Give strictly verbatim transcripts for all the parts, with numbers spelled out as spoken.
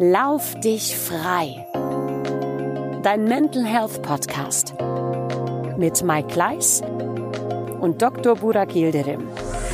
Lauf dich frei. Dein Mental Health Podcast mit Mike Kleiss und Doktor Burak Yildirim.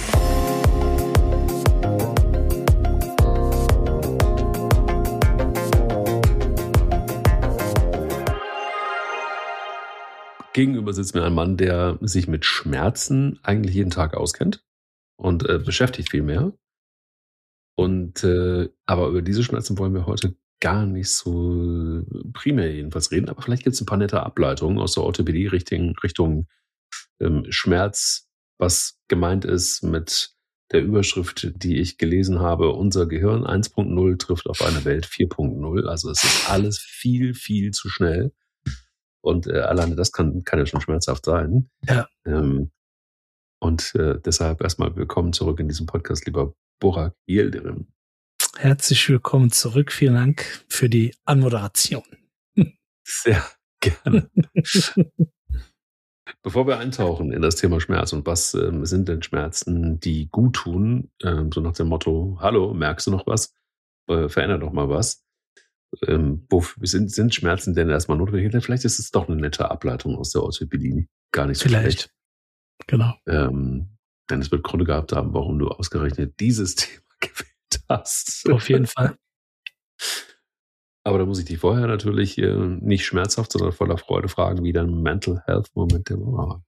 Gegenüber sitzt mir ein Mann, der sich mit Schmerzen eigentlich jeden Tag auskennt und äh, beschäftigt viel mehr. Und äh, aber über diese Schmerzen wollen wir heute gar nicht so primär jedenfalls reden. Aber vielleicht gibt es ein paar nette Ableitungen aus der Orthopädie Richtung, Richtung ähm, Schmerz, was gemeint ist mit der Überschrift, die ich gelesen habe. Unser Gehirn eins Punkt null trifft auf eine Welt vier Punkt null. Also es ist alles viel, viel zu schnell. Und äh, alleine das kann, kann ja schon schmerzhaft sein. Ja. Ähm, und äh, deshalb erstmal willkommen zurück in diesem Podcast, lieber Burak Yildirim. Herzlich willkommen zurück. Vielen Dank für die Anmoderation. Sehr gerne. Bevor wir eintauchen in das Thema Schmerz und was ähm, sind denn Schmerzen, die gut tun, ähm, so nach dem Motto, hallo, merkst du noch was? Äh, veränder doch mal was. Ähm, wo sind, sind Schmerzen denn erstmal notwendig? Vielleicht ist es doch eine nette Ableitung aus der Orthopädie. Gar nicht so Vielleicht. schlecht. Genau. Ähm, denn es wird Gründe gehabt haben, warum du ausgerechnet dieses Thema gewählt hast. Auf jeden Fall. Aber da muss ich dich vorher natürlich äh, nicht schmerzhaft, sondern voller Freude fragen, wie dein Mental Health Moment der Woche war.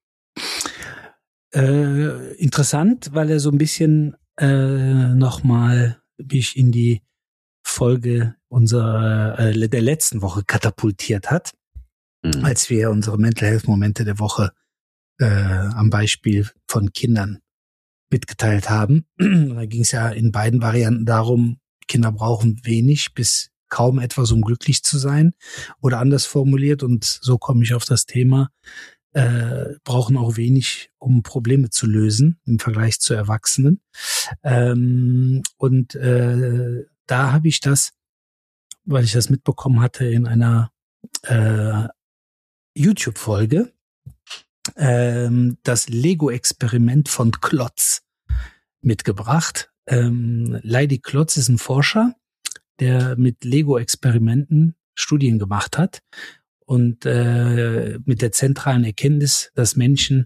Äh, interessant, weil er so ein bisschen äh, nochmal mich in die Folge unserer äh, der letzten Woche katapultiert hat, mhm. als wir unsere Mental Health Momente der Woche äh, am Beispiel von Kindern mitgeteilt haben. Da ging es ja in beiden Varianten darum, Kinder brauchen wenig bis kaum etwas, um glücklich zu sein, oder anders formuliert, und so komme ich auf das Thema, äh, brauchen auch wenig, um Probleme zu lösen im Vergleich zu Erwachsenen. Ähm, und äh, da habe ich das, weil ich das mitbekommen hatte in einer äh, YouTube-Folge, ähm, das Lego-Experiment von Klotz mitgebracht. Ähm, Leidy Klotz ist ein Forscher, der mit Lego-Experimenten Studien gemacht hat und äh, mit der zentralen Erkenntnis, dass Menschen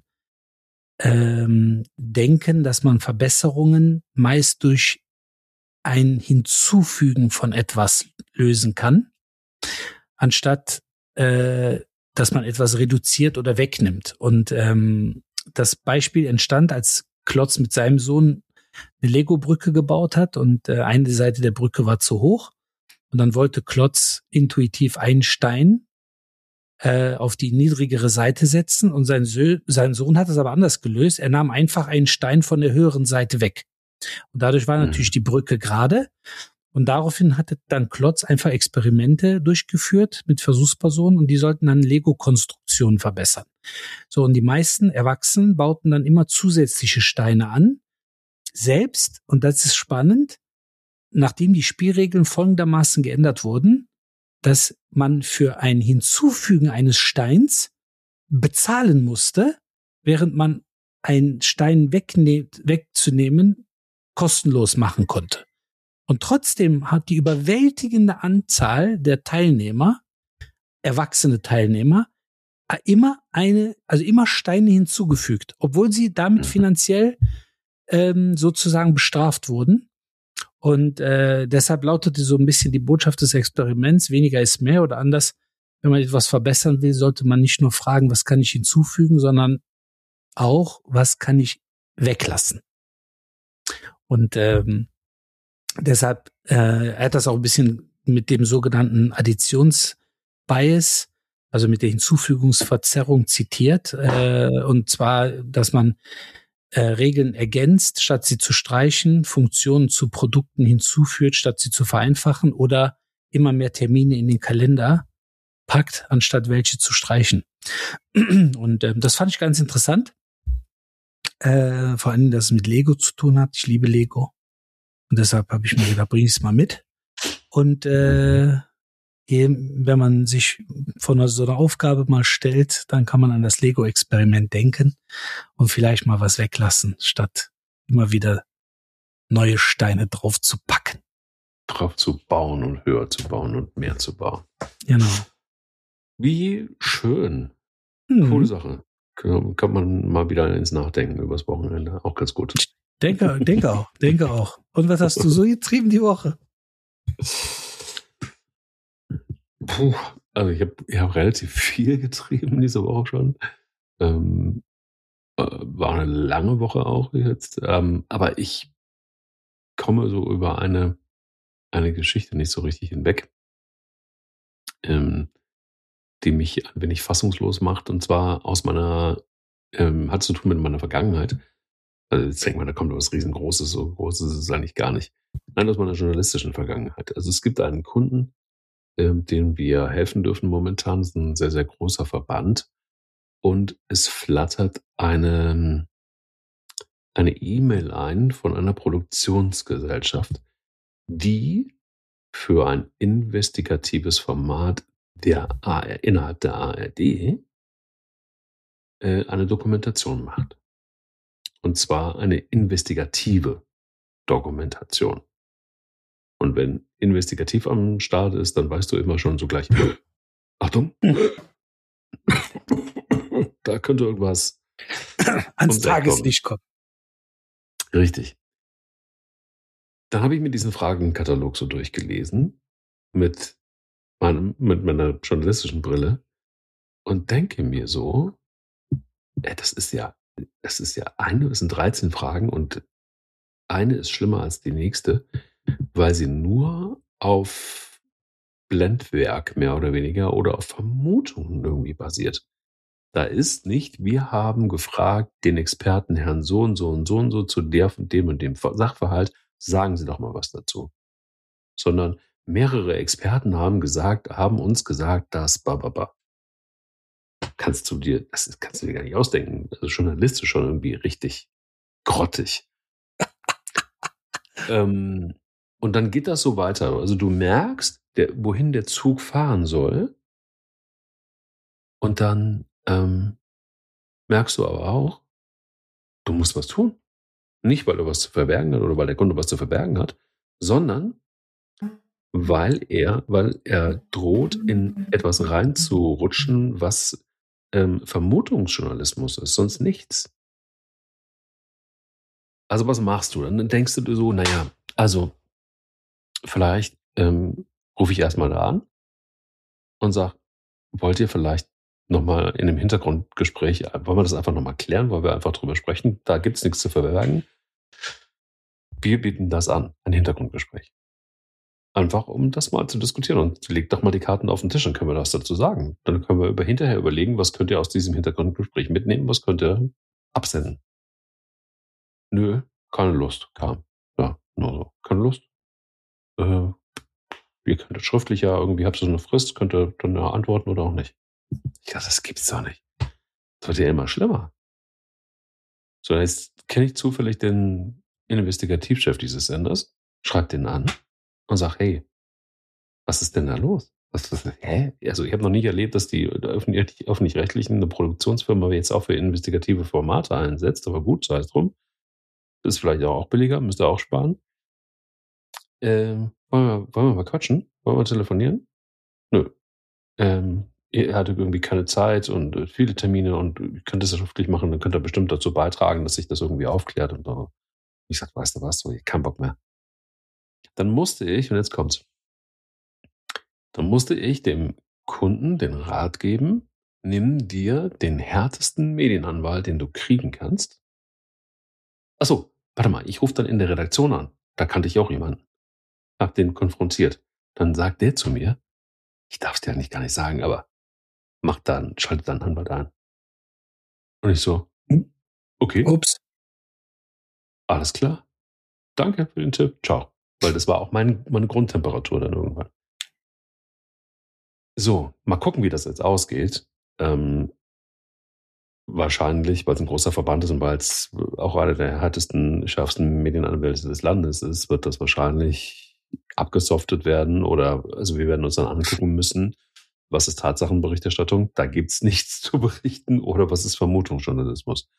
ähm, denken, dass man Verbesserungen meist durch ein Hinzufügen von etwas lösen kann, anstatt äh, dass man etwas reduziert oder wegnimmt. Und ähm, das Beispiel entstand, als Klotz mit seinem Sohn eine Lego-Brücke gebaut hat und äh, eine Seite der Brücke war zu hoch. Und dann wollte Klotz intuitiv einen Stein äh, auf die niedrigere Seite setzen und sein, Sö- sein Sohn hat es aber anders gelöst. Er nahm einfach einen Stein von der höheren Seite weg. Und dadurch war natürlich die Brücke gerade. Und daraufhin hatte dann Klotz einfach Experimente durchgeführt mit Versuchspersonen und die sollten dann Lego-Konstruktionen verbessern. So, und die meisten Erwachsenen bauten dann immer zusätzliche Steine an. Selbst, und das ist spannend, nachdem die Spielregeln folgendermaßen geändert wurden, dass man für ein Hinzufügen eines Steins bezahlen musste, während man einen Stein wegne- wegzunehmen kostenlos machen konnte. Und trotzdem hat die überwältigende Anzahl der Teilnehmer, erwachsene Teilnehmer, immer eine, also immer Steine hinzugefügt, obwohl sie damit finanziell ähm, sozusagen bestraft wurden. Und äh, deshalb lautete so ein bisschen die Botschaft des Experiments: Weniger ist mehr, oder anders, wenn man etwas verbessern will, sollte man nicht nur fragen, was kann ich hinzufügen, sondern auch, was kann ich weglassen. Und ähm, deshalb, äh, er hat das auch ein bisschen mit dem sogenannten Additionsbias, also mit der Hinzufügungsverzerrung zitiert, äh, und zwar, dass man äh, Regeln ergänzt, statt sie zu streichen, Funktionen zu Produkten hinzuführt, statt sie zu vereinfachen, oder immer mehr Termine in den Kalender packt, anstatt welche zu streichen. Und ähm, das fand ich ganz interessant, äh, vor allem, dass es mit Lego zu tun hat. Ich liebe Lego. Und deshalb habe ich mir gedacht, bring ich es mal mit. Und äh, wenn man sich von so einer Aufgabe mal stellt, dann kann man an das Lego-Experiment denken und vielleicht mal was weglassen, statt immer wieder neue Steine drauf zu packen. drauf zu bauen und höher zu bauen und mehr zu bauen. Genau. Wie schön. Mhm. Coole Sache. Kann man mal wieder ins Nachdenken übers Wochenende. Auch ganz gut. Denke, denke auch, denke auch. Und was hast du so getrieben die Woche? Puh, also ich habe ich hab relativ viel getrieben diese Woche schon. Ähm, war eine lange Woche auch jetzt. Ähm, aber ich komme so über eine, eine Geschichte nicht so richtig hinweg, ähm, die mich ein wenig fassungslos macht. Und zwar aus meiner, ähm, hat zu tun mit meiner Vergangenheit. Also jetzt denkt man, da kommt was riesengroßes, so groß ist es eigentlich gar nicht. Nein, aus meiner journalistischen Vergangenheit. Also es gibt einen Kunden, ähm, dem wir helfen dürfen momentan. Das ist ein sehr, sehr großer Verband. Und es flattert eine, eine E-Mail ein von einer Produktionsgesellschaft, die für ein investigatives Format der A R, innerhalb der A R D äh, eine Dokumentation macht. Und zwar eine investigative Dokumentation. Und wenn investigativ am Start ist, dann weißt du immer schon so gleich, Achtung, da könnte irgendwas ans Tageslicht kommen. Richtig. Dann habe ich mir diesen Fragenkatalog so durchgelesen mit, meinem, mit meiner journalistischen Brille und denke mir so, ja, das ist ja, das ist ja eine, es sind dreizehn Fragen und eine ist schlimmer als die nächste, weil sie nur auf Blendwerk mehr oder weniger oder auf Vermutungen irgendwie basiert. Da ist nicht, wir haben gefragt den Experten Herrn so und so und so und so zu der von dem und dem Sachverhalt, sagen Sie doch mal was dazu. Sondern mehrere Experten haben gesagt, haben uns gesagt, dass bababa. Kannst du dir, das kannst du dir gar nicht ausdenken. Also journalistisch schon irgendwie richtig grottig. ähm, und dann geht das so weiter. Also du merkst, der, wohin der Zug fahren soll. Und dann ähm, merkst du aber auch, du musst was tun. Nicht, weil er was zu verbergen hat oder weil der Kunde was zu verbergen hat, sondern weil er, weil er droht, in etwas reinzurutschen, was ähm, Vermutungsjournalismus ist, sonst nichts. Also was machst du? Dann denkst du dir so, naja, also vielleicht ähm, rufe ich erstmal da an und sag, wollt ihr vielleicht nochmal in einem Hintergrundgespräch, wollen wir das einfach nochmal klären, wollen wir einfach drüber sprechen, da gibt es nichts zu verbergen. Wir bieten das an, ein Hintergrundgespräch. Einfach, um das mal zu diskutieren. Und legt doch mal die Karten auf den Tisch, dann können wir das dazu sagen. Dann können wir über hinterher überlegen, was könnt ihr aus diesem Hintergrundgespräch mitnehmen, was könnt ihr absenden. Nö, keine Lust, kam. Ja, nur so. Keine Lust. Äh, ihr könnt schriftlich ja, irgendwie habt ihr so eine Frist, könnt ihr dann ja antworten oder auch nicht. Ich dachte, das gibt's doch nicht. Das wird ja immer schlimmer. So, jetzt kenne ich zufällig den Investigativchef dieses Senders, schreibt den an und sagt, hey, was ist denn da los? Was, was, hä? Also ich habe noch nicht erlebt, dass die öffentlich-rechtlichen eine Produktionsfirma jetzt auch für investigative Formate einsetzt, aber gut, sei es drum. Ist vielleicht auch billiger, müsst ihr auch sparen. Ähm, wollen, wir, wollen wir mal quatschen? Wollen wir telefonieren? Nö. Ähm, er hatte irgendwie keine Zeit und viele Termine und ich könnte es schriftlich machen, dann könnte er bestimmt dazu beitragen, dass sich das irgendwie aufklärt. Und so. Ich sag, weißt du was, so, ich hab keinen Bock mehr. Dann musste ich, und jetzt kommt's, dann musste ich dem Kunden den Rat geben, nimm dir den härtesten Medienanwalt, den du kriegen kannst. Achso, warte mal, ich rufe dann in der Redaktion an. Da kannte ich auch jemanden. Hab den konfrontiert. Dann sagt der zu mir, ich darf es dir eigentlich gar nicht sagen, aber mach dann, schaltet dann Anwalt ein. Und ich so, okay. Ups. Alles klar. Danke für den Tipp. Ciao. Weil das war auch mein, meine Grundtemperatur dann irgendwann. So, mal gucken, wie das jetzt ausgeht. Ähm, wahrscheinlich, weil es ein großer Verband ist und weil es auch einer der härtesten, schärfsten Medienanwälte des Landes ist, wird das wahrscheinlich abgesoftet werden oder, also wir werden uns dann angucken müssen, was ist Tatsachenberichterstattung, da gibt es nichts zu berichten oder was ist Vermutungsjournalismus.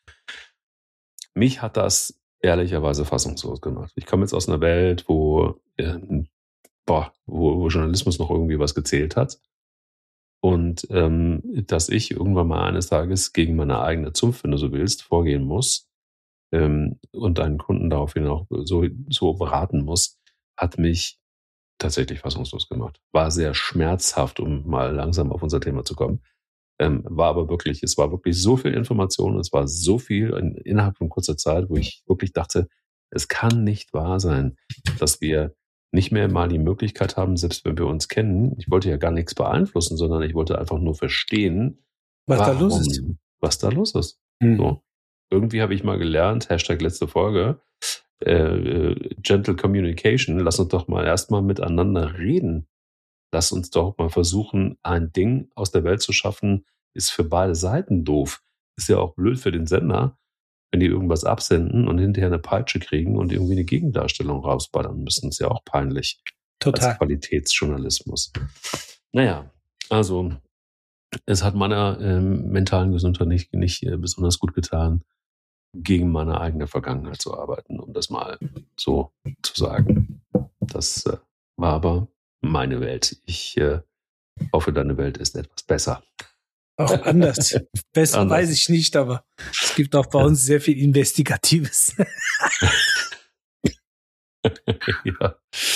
Mich hat das ehrlicherweise fassungslos gemacht. Ich komme jetzt aus einer Welt, wo ähm, boah, wo, wo Journalismus noch irgendwie was gezählt hat. Und ähm, dass ich irgendwann mal eines Tages gegen meine eigene Zunft, wenn du so willst, vorgehen muss ähm, und einen Kunden daraufhin auch so, so beraten muss, hat mich tatsächlich fassungslos gemacht. War sehr schmerzhaft, um mal langsam auf unser Thema zu kommen. Ähm, war aber wirklich, es war wirklich so viel Information, es war so viel in, innerhalb von kurzer Zeit, wo ich wirklich dachte, es kann nicht wahr sein, dass wir nicht mehr mal die Möglichkeit haben, selbst wenn wir uns kennen, ich wollte ja gar nichts beeinflussen, sondern ich wollte einfach nur verstehen, was warum, da los ist. Was da los ist. Mhm. So. Irgendwie habe ich mal gelernt, Hashtag letzte Folge, äh, Gentle Communication, lass uns doch mal erstmal miteinander reden. Lass uns doch mal versuchen, ein Ding aus der Welt zu schaffen, ist für beide Seiten doof. Ist ja auch blöd für den Sender, wenn die irgendwas absenden und hinterher eine Peitsche kriegen und irgendwie eine Gegendarstellung rausballern müssen. Ist ja auch peinlich. Total. Als Qualitätsjournalismus. Naja, also es hat meiner ähm, mentalen Gesundheit nicht, nicht äh, besonders gut getan, gegen meine eigene Vergangenheit zu arbeiten, um das mal so zu sagen. Das äh, war aber meine Welt. Ich äh, hoffe, deine Welt ist etwas besser. Auch anders. Besser Anders. weiß ich nicht, aber es gibt auch bei uns sehr viel Investigatives. Ja.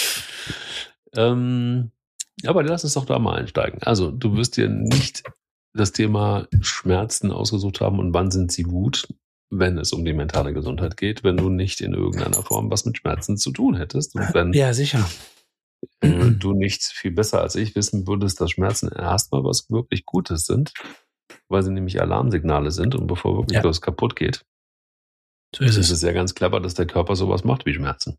Ähm, aber lass uns doch da mal einsteigen. Also, du wirst dir nicht das Thema Schmerzen ausgesucht haben und wann sind sie gut, wenn es um die mentale Gesundheit geht, wenn du nicht in irgendeiner Form was mit Schmerzen zu tun hättest. Und wenn Ja, sicher. äh, du nicht viel besser als ich wissen würdest, dass Schmerzen erstmal was wirklich Gutes sind, weil sie nämlich Alarmsignale sind und bevor wirklich Ja. was kaputt geht, So ist ist es. es ja ganz clever, dass der Körper sowas macht wie Schmerzen.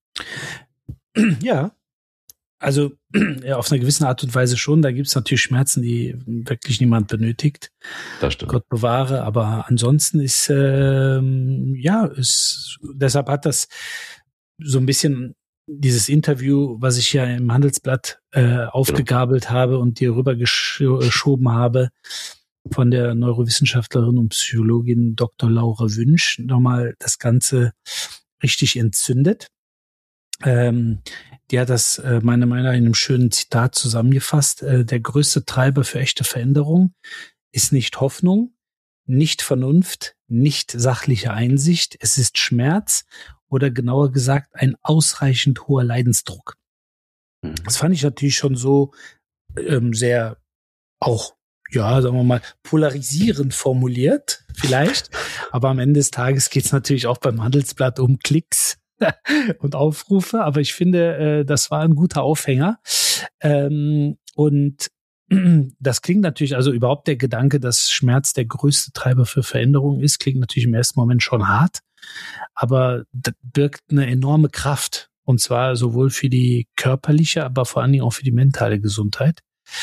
Ja. Also ja, auf einer gewissen Art und Weise schon. Da gibt es natürlich Schmerzen, die wirklich niemand benötigt. Das stimmt. Gott bewahre. Aber ansonsten ist, ähm, ja, ist, deshalb hat das so ein bisschen dieses Interview, was ich ja im Handelsblatt äh, aufgegabelt genau. habe und dir rübergeschoben habe, von der Neurowissenschaftlerin und Psychologin Doktor Laura Wünsch, nochmal das Ganze richtig entzündet. Ähm, die hat das äh, meiner Meinung nach in einem schönen Zitat zusammengefasst. Äh, der größte Treiber für echte Veränderung ist nicht Hoffnung, nicht Vernunft, nicht sachliche Einsicht. Es ist Schmerz oder genauer gesagt ein ausreichend hoher Leidensdruck. Mhm. Das fand ich natürlich schon so ähm, sehr auch, ja, sagen wir mal, polarisierend formuliert vielleicht. Aber am Ende des Tages geht es natürlich auch beim Handelsblatt um Klicks und Aufrufe, aber ich finde, äh, das war ein guter Aufhänger. Ähm, und das klingt natürlich, also überhaupt der Gedanke, dass Schmerz der größte Treiber für Veränderung ist, klingt natürlich im ersten Moment schon hart, aber das birgt eine enorme Kraft. Und zwar sowohl für die körperliche, aber vor allen Dingen auch für die mentale Gesundheit.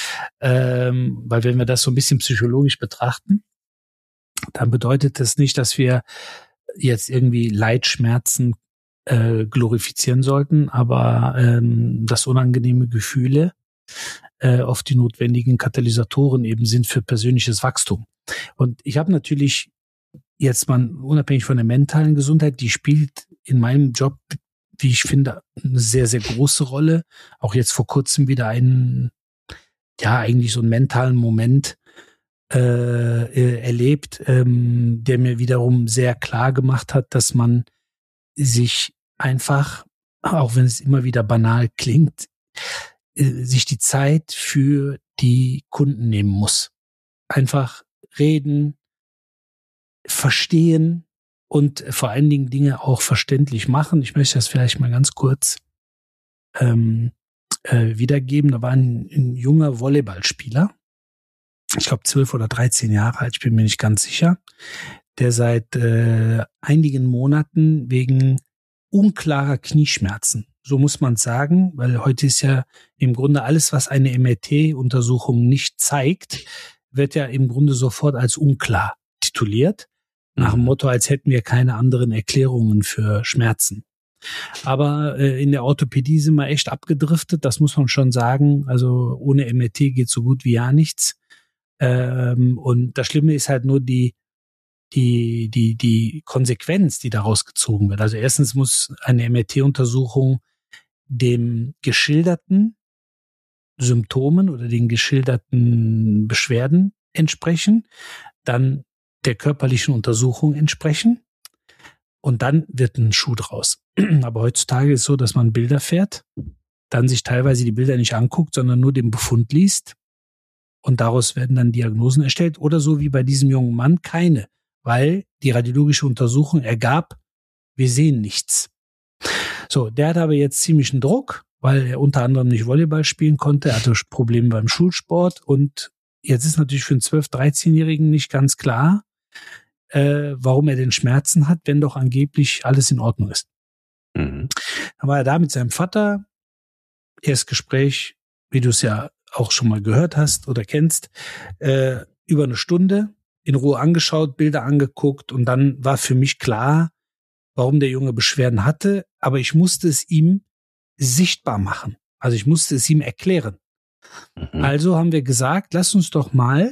Ähm, weil wenn wir das so ein bisschen psychologisch betrachten, dann bedeutet das nicht, dass wir jetzt irgendwie Leidschmerzen äh, glorifizieren sollten, aber ähm, dass unangenehme Gefühle äh, oft die notwendigen Katalysatoren eben sind für persönliches Wachstum. Und ich habe natürlich jetzt mal unabhängig von der mentalen Gesundheit, die spielt in meinem Job, wie ich finde, eine sehr, sehr große Rolle. Auch jetzt vor kurzem wieder einen, ja, eigentlich so einen mentalen Moment äh, äh, erlebt, ähm, der mir wiederum sehr klar gemacht hat, dass man sich einfach, auch wenn es immer wieder banal klingt, äh, sich die Zeit für die Kunden nehmen muss. Einfach reden, verstehen und vor allen Dingen Dinge auch verständlich machen. Ich möchte das vielleicht mal ganz kurz ähm, äh, wiedergeben. Da war ein, ein junger Volleyballspieler, ich glaube zwölf oder dreizehn Jahre alt, ich bin mir nicht ganz sicher, der seit äh, einigen Monaten wegen unklarer Knieschmerzen, so muss man sagen, weil heute ist ja im Grunde alles, was eine M R T-Untersuchung nicht zeigt, wird ja im Grunde sofort als unklar tituliert, nach dem Motto, als hätten wir keine anderen Erklärungen für Schmerzen. Aber äh, in der Orthopädie sind wir echt abgedriftet, das muss man schon sagen. Also ohne M R T geht so gut wie ja nichts. Ähm, und das Schlimme ist halt nur die die die die Konsequenz, die daraus gezogen wird. Also erstens muss eine M R T-Untersuchung dem geschilderten Symptomen oder den geschilderten Beschwerden entsprechen, dann der körperlichen Untersuchung entsprechen und dann wird ein Schuh draus. Aber heutzutage ist es so, dass man Bilder fährt, dann sich teilweise die Bilder nicht anguckt, sondern nur den Befund liest und daraus werden dann Diagnosen erstellt oder so wie bei diesem jungen Mann keine, weil die radiologische Untersuchung ergab, wir sehen nichts. So, der hat aber jetzt ziemlichen Druck, weil er unter anderem nicht Volleyball spielen konnte, er hatte Probleme beim Schulsport und jetzt ist natürlich für einen zwölf-, dreizehnjährigen nicht ganz klar, äh, warum er denn Schmerzen hat, wenn doch angeblich alles in Ordnung ist. Mhm. Dann war er da mit seinem Vater, Erstgespräch, wie du es ja auch schon mal gehört hast oder kennst, äh, über eine Stunde in Ruhe angeschaut, Bilder angeguckt und dann war für mich klar, warum der Junge Beschwerden hatte, aber ich musste es ihm sichtbar machen. Also ich musste es ihm erklären. Mhm. Also haben wir gesagt, lass uns doch mal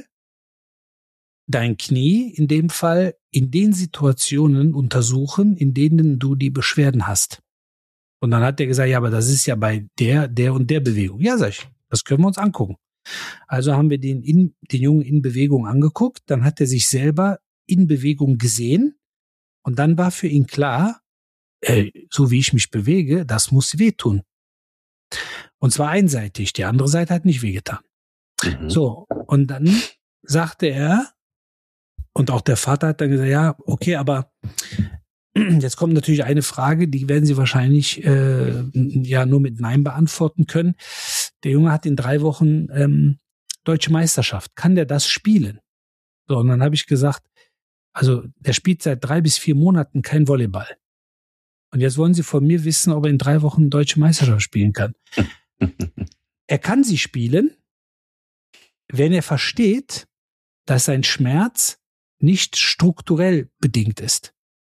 dein Knie in dem Fall in den Situationen untersuchen, in denen du die Beschwerden hast. Und dann hat er gesagt, ja, aber das ist ja bei der, der und der Bewegung. Ja, sag ich, das können wir uns angucken. Also haben wir den, in, den Jungen in Bewegung angeguckt, dann hat er sich selber in Bewegung gesehen und dann war für ihn klar, äh, so wie ich mich bewege, das muss wehtun. Und zwar einseitig, die andere Seite hat nicht wehgetan. Mhm. So, und dann sagte er, und auch der Vater hat dann gesagt, ja, okay, aber jetzt kommt natürlich eine Frage, die werden Sie wahrscheinlich äh, ja nur mit Nein beantworten können. Der Junge hat in drei Wochen ähm, Deutsche Meisterschaft. Kann der das spielen? So, und dann habe ich gesagt, also der spielt seit drei bis vier Monaten kein Volleyball. Und jetzt wollen Sie von mir wissen, ob er in drei Wochen Deutsche Meisterschaft spielen kann. Er kann sie spielen, wenn er versteht, dass sein Schmerz nicht strukturell bedingt ist.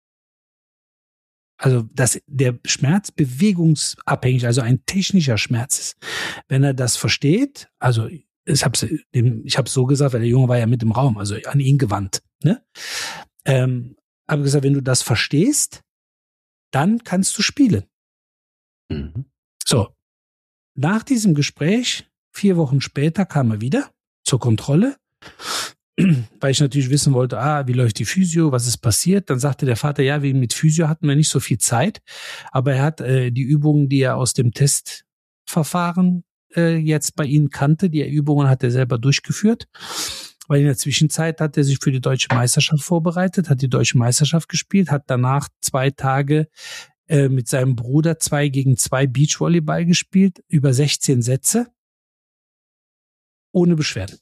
Also, dass der Schmerz bewegungsabhängig, also ein technischer Schmerz ist. Wenn er das versteht, also ich habe ich hab's so gesagt, weil der Junge war ja mit im Raum, also an ihn gewandt. Ne? Ähm, habe gesagt, wenn du das verstehst, dann kannst du spielen. Mhm. So, nach diesem Gespräch, vier Wochen später, kam er wieder zur Kontrolle, weil ich natürlich wissen wollte, ah, wie läuft die Physio, was ist passiert? Dann sagte der Vater, ja, wegen mit Physio hatten wir nicht so viel Zeit, aber er hat äh, die Übungen, die er aus dem Testverfahren äh, jetzt bei Ihnen kannte, die Übungen hat er selber durchgeführt, weil in der Zwischenzeit hat er sich für die Deutsche Meisterschaft vorbereitet, hat die Deutsche Meisterschaft gespielt, hat danach zwei Tage äh, mit seinem Bruder zwei gegen zwei Beachvolleyball gespielt, über sechzehn Sätze, ohne Beschwerden.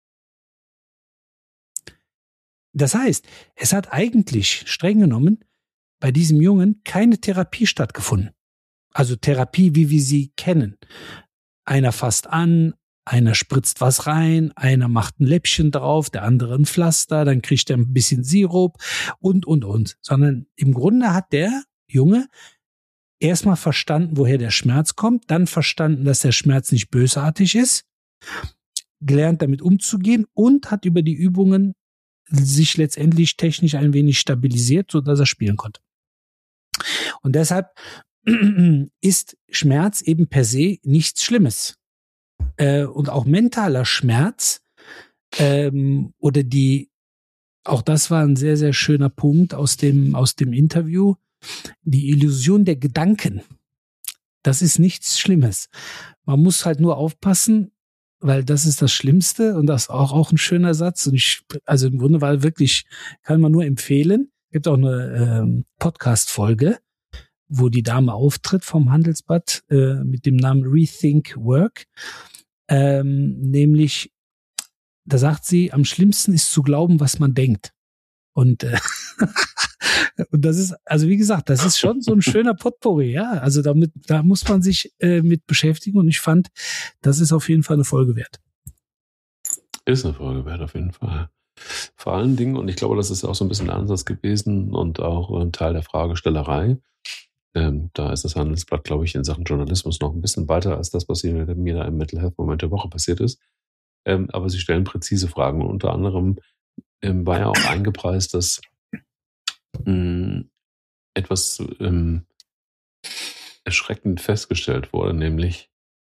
Das heißt, es hat eigentlich streng genommen bei diesem Jungen keine Therapie stattgefunden. Also Therapie, wie wir sie kennen. Einer fasst an, einer spritzt was rein, einer macht ein Läppchen drauf, der andere ein Pflaster, dann kriegt er ein bisschen Sirup und, und, und. Sondern im Grunde hat der Junge erstmal verstanden, woher der Schmerz kommt, dann verstanden, dass der Schmerz nicht bösartig ist, gelernt damit umzugehen und hat über die Übungen sich letztendlich technisch ein wenig stabilisiert, sodass er spielen konnte. Und deshalb ist Schmerz eben per se nichts Schlimmes. Äh, und auch mentaler Schmerz ähm, oder die, auch das war ein sehr, sehr schöner Punkt aus dem, aus dem Interview, die Illusion der Gedanken. Das ist nichts Schlimmes. Man muss halt nur aufpassen, weil das ist das Schlimmste und das ist auch, auch ein schöner Satz. Und ich, also im Grunde war wirklich, kann man nur empfehlen. Es gibt auch eine ähm, Podcast-Folge, wo die Dame auftritt vom Handelsblatt äh, mit dem Namen Rethink Work. Ähm, nämlich, da sagt sie, am schlimmsten ist zu glauben, was man denkt. Und, äh, und das ist, also wie gesagt, das ist schon so ein schöner Potpourri, ja. Also damit, da muss man sich äh, mit beschäftigen und ich fand, das ist auf jeden Fall eine Folge wert. Ist eine Folge wert, auf jeden Fall. Vor allen Dingen, und ich glaube, das ist auch so ein bisschen der Ansatz gewesen und auch ein Teil der Fragestellerei. Ähm, da ist das Handelsblatt, glaube ich, in Sachen Journalismus noch ein bisschen weiter als das, was hier mir da im Mental Health Moment der Woche passiert ist. Ähm, aber sie stellen präzise Fragen und unter anderem ähm, war ja auch eingepreist, dass mh, etwas ähm, erschreckend festgestellt wurde, nämlich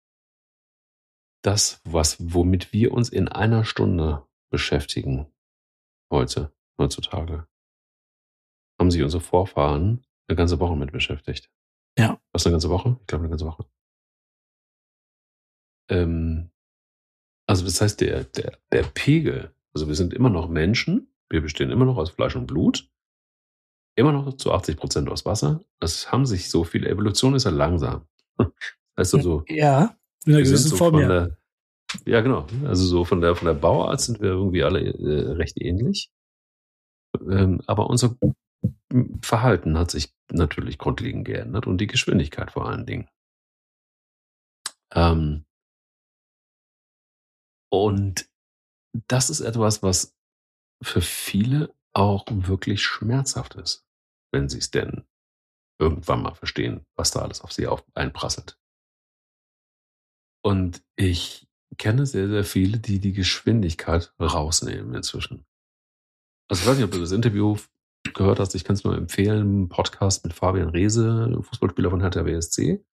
das, was, womit wir uns in einer Stunde beschäftigen heute, heutzutage, haben sich unsere Vorfahren eine ganze Woche mit beschäftigt. Ja. Was, eine ganze Woche? Ich glaube, eine ganze Woche. Ähm, also das heißt, der, der, der Pegel, also wir sind immer noch Menschen, wir bestehen immer noch aus Fleisch und Blut, immer noch zu achtzig Prozent aus Wasser. Es haben sich so viele, Evolution ist ja langsam. Heißt also, ja, in einer wir sind gewissen so Form, von ja. der, ja genau, also so von der, von der Bauart sind wir irgendwie alle äh, recht ähnlich. Ähm, aber unser Verhalten hat sich natürlich grundlegend geändert und die Geschwindigkeit vor allen Dingen. Ähm, und das ist etwas, was für viele auch wirklich schmerzhaft ist, wenn sie es denn irgendwann mal verstehen, was da alles auf sie auf einprasselt. Und ich kenne sehr, sehr viele, die die Geschwindigkeit rausnehmen inzwischen. Also ich weiß nicht, ob du das Interview gehört hast, ich kann es nur empfehlen, einen Podcast mit Fabian Reese, Fußballspieler von Hertha B S C,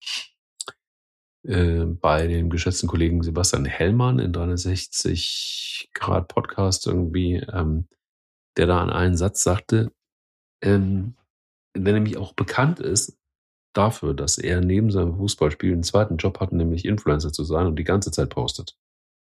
äh, bei dem geschätzten Kollegen Sebastian Hellmann in dreihundertsechzig Grad Podcast irgendwie, ähm, der da an einen Satz sagte, ähm, der nämlich auch bekannt ist dafür, dass er neben seinem Fußballspiel einen zweiten Job hat, nämlich Influencer zu sein und die ganze Zeit postet.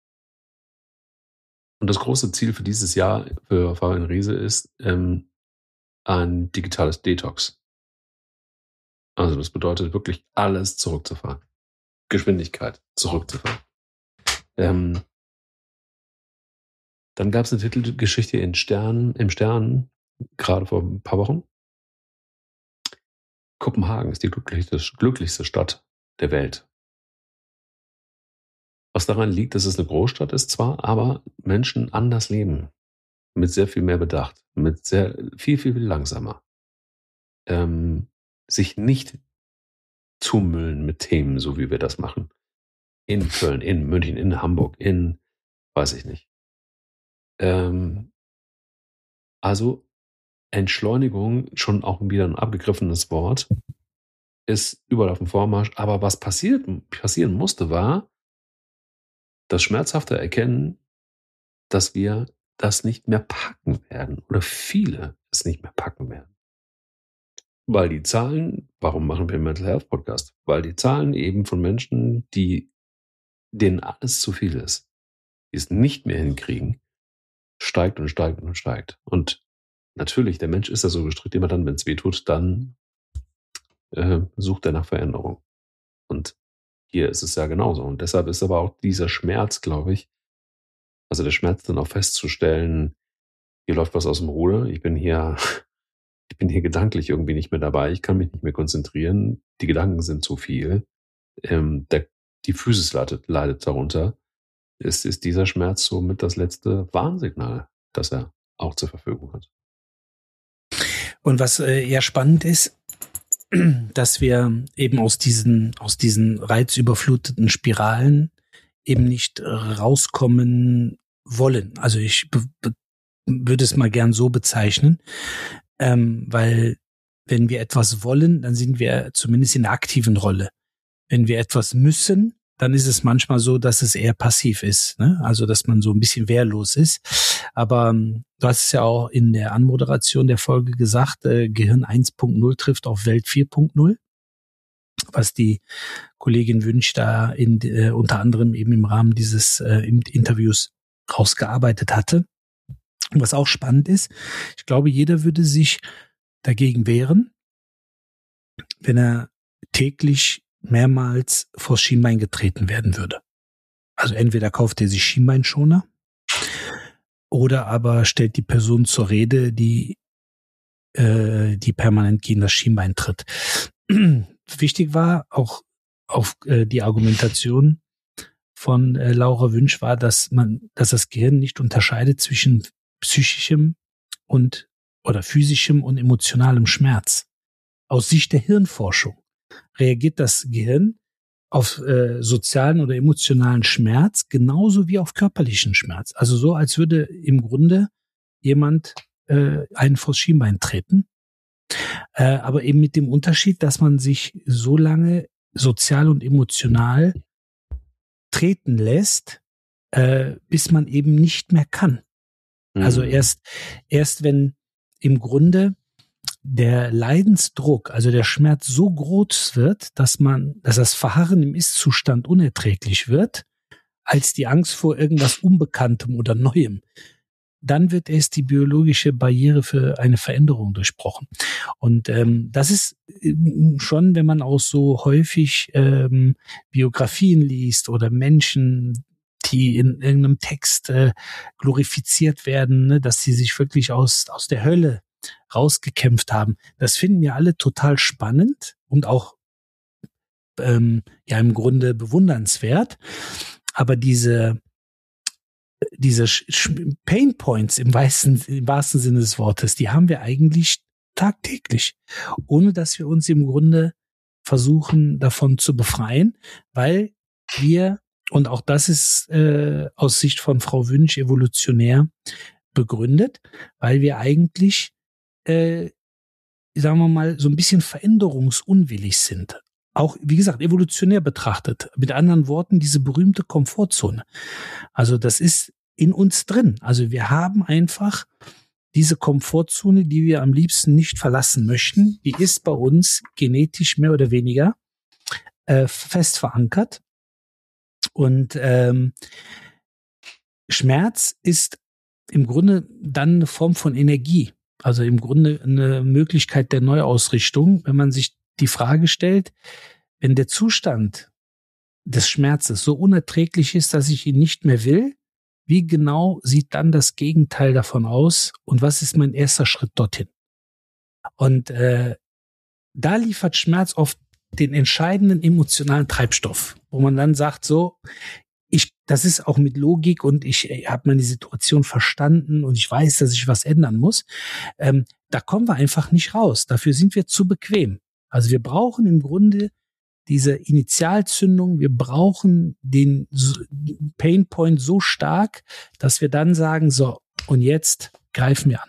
Und das große Ziel für dieses Jahr für Fabian Riese ist ähm, ein digitales Detox. Also das bedeutet wirklich alles zurückzufahren. Geschwindigkeit zurückzufahren. Ähm, dann gab es eine Titelgeschichte in Stern, im Stern, gerade vor ein paar Wochen. Kopenhagen ist die glücklichste, glücklichste Stadt der Welt. Was daran liegt, dass es eine Großstadt ist zwar, aber Menschen anders leben. Mit sehr viel mehr Bedacht. Mit sehr viel, viel, viel langsamer. Ähm, sich nicht zumüllen mit Themen, so wie wir das machen. In Köln, in München, in Hamburg, in, weiß ich nicht. Ähm, also Entschleunigung, schon auch wieder ein abgegriffenes Wort, ist überall auf dem Vormarsch. Aber was passiert, passieren musste, war das schmerzhafte Erkennen, dass wir das nicht mehr packen werden oder viele es nicht mehr packen werden. Weil die Zahlen, warum machen wir einen Mental Health Podcast? Weil die Zahlen eben von Menschen, die denen alles zu viel ist, die es nicht mehr hinkriegen, steigt und steigt und steigt. Und natürlich, der Mensch ist ja so gestrickt, immer dann, wenn es weh tut, dann äh, sucht er nach Veränderung. Und hier ist es ja genauso. Und deshalb ist aber auch dieser Schmerz, glaube ich, also der Schmerz dann auch festzustellen, hier läuft was aus dem Ruder, ich bin hier, ich bin hier gedanklich irgendwie nicht mehr dabei, ich kann mich nicht mehr konzentrieren, die Gedanken sind zu viel, ähm, der, die Physis leidet, leidet darunter, ist, ist dieser Schmerz somit das letzte Warnsignal, das er auch zur Verfügung hat. Und was äh, eher spannend ist, dass wir eben aus diesen, aus diesen reizüberfluteten Spiralen eben nicht rauskommen wollen. Also ich be- be- würde es mal gern so bezeichnen, ähm, weil wenn wir etwas wollen, dann sind wir zumindest in der aktiven Rolle. Wenn wir etwas müssen, dann ist es manchmal so, dass es eher passiv ist, ne? Also dass man so ein bisschen wehrlos ist. Aber ähm, du hast es ja auch in der Anmoderation der Folge gesagt, äh, Gehirn eins Punkt null trifft auf Welt vier Punkt null, was die Kollegin Wünsch da in, äh, unter anderem eben im Rahmen dieses äh, Interviews rausgearbeitet hatte. Und was auch spannend ist, ich glaube, jeder würde sich dagegen wehren, wenn er täglich mehrmals vors Schienbein getreten werden würde. Also entweder kauft er sich Schienbeinschoner oder aber stellt die Person zur Rede, die, äh, die permanent gegen das Schienbein tritt. Wichtig war auch auf äh, die Argumentation von äh, Laura Wünsch war, dass man, dass das Gehirn nicht unterscheidet zwischen psychischem und oder physischem und emotionalem Schmerz. Aus Sicht der Hirnforschung reagiert das Gehirn auf äh, sozialen oder emotionalen Schmerz genauso wie auf körperlichen Schmerz. Also so, als würde im Grunde jemand äh, einen vors Schienbein treten. Äh, aber eben mit dem Unterschied, dass man sich so lange sozial und emotional treten lässt, äh, bis man eben nicht mehr kann. Mhm. Also erst, erst wenn im Grunde der Leidensdruck, also der Schmerz so groß wird, dass man, dass das Verharren im Ist-Zustand unerträglich wird, als die Angst vor irgendwas Unbekanntem oder Neuem. Dann wird erst die biologische Barriere für eine Veränderung durchbrochen. Und ähm, das ist schon, wenn man auch so häufig ähm, Biografien liest oder Menschen, die in irgendeinem Text äh, glorifiziert werden, ne, dass sie sich wirklich aus aus der Hölle rausgekämpft haben. Das finden wir alle total spannend und auch ähm, ja im Grunde bewundernswert. Aber diese diese Pain Points im, weißen, im wahrsten Sinne des Wortes, die haben wir eigentlich tagtäglich, ohne dass wir uns im Grunde versuchen, davon zu befreien, weil wir, und auch das ist äh, aus Sicht von Frau Wünsch evolutionär begründet, weil wir eigentlich, äh, sagen wir mal, so ein bisschen veränderungsunwillig sind. Auch, wie gesagt, evolutionär betrachtet. Mit anderen Worten, diese berühmte Komfortzone. Also das ist in uns drin. Also wir haben einfach diese Komfortzone, die wir am liebsten nicht verlassen möchten. Die ist bei uns genetisch mehr oder weniger äh, fest verankert. Und ähm, Schmerz ist im Grunde dann eine Form von Energie. Also im Grunde eine Möglichkeit der Neuausrichtung, wenn man sich die Frage stellt, wenn der Zustand des Schmerzes so unerträglich ist, dass ich ihn nicht mehr will, wie genau sieht dann das Gegenteil davon aus und was ist mein erster Schritt dorthin? Und äh, da liefert Schmerz oft den entscheidenden emotionalen Treibstoff, wo man dann sagt so, ich, das ist auch mit Logik und ich habe meine Situation verstanden und ich weiß, dass ich was ändern muss. Ähm, da kommen wir einfach nicht raus. Dafür sind wir zu bequem. Also wir brauchen im Grunde diese Initialzündung, wir brauchen den Painpoint so stark, dass wir dann sagen, so, und jetzt greifen wir an.